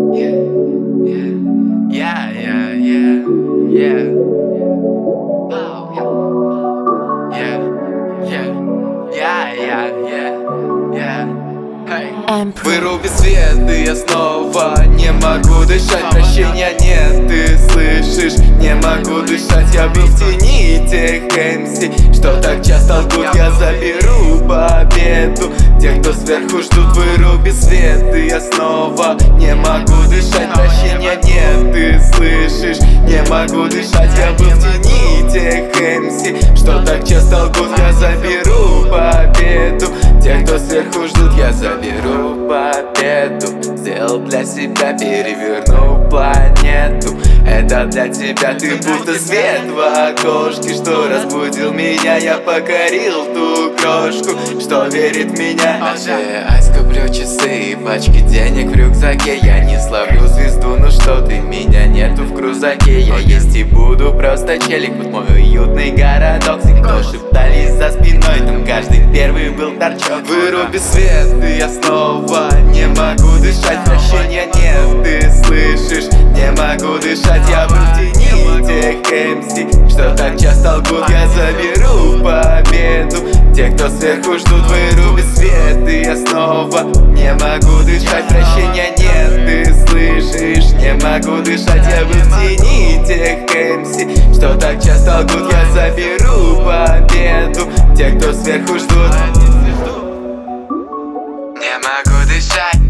Выруби свет, и я снова не могу дышать. Прощения нет, ты слышишь? Не могу дышать. Я был в тени тех МС, что так часто лгут. Я заберу победу. Те, кто сверху ждут, выруби свет, и я снова не могу дышать. Прощения нет, ты слышишь? Не могу дышать. Я был в тени тех МС, что так часто лгут. Я заберу победу. Те, кто сверху ждут, я заберу победу. Сделал для себя, переверну планету. Это для тебя, ты будто свет в окошке, что разбудил меня. Я покорил ту крошку, что верит в меня. Скуплю часы и пачки денег в рюкзаке. Я не словлю звезду, но что ты, меня нету в крузаке. Я есть и буду просто челик, вот мой уютный городок. Все, кто шептались за спиной, там каждый первый был торчок. Выруби свет, и я снова не могу дышать. Прощения нет, ты слышишь? Не могу дышать. Я был в тени тех МС, что так часто лгут. Я заберу победу. Те, кто сверху ждут, выруби свет, и я снова не могу дышать. Прощения нет, ты слышишь? Не могу дышать. Я был в тени тех МС, что так часто лгут. Я заберу победу. Те, кто сверху ждут, не могу дышать.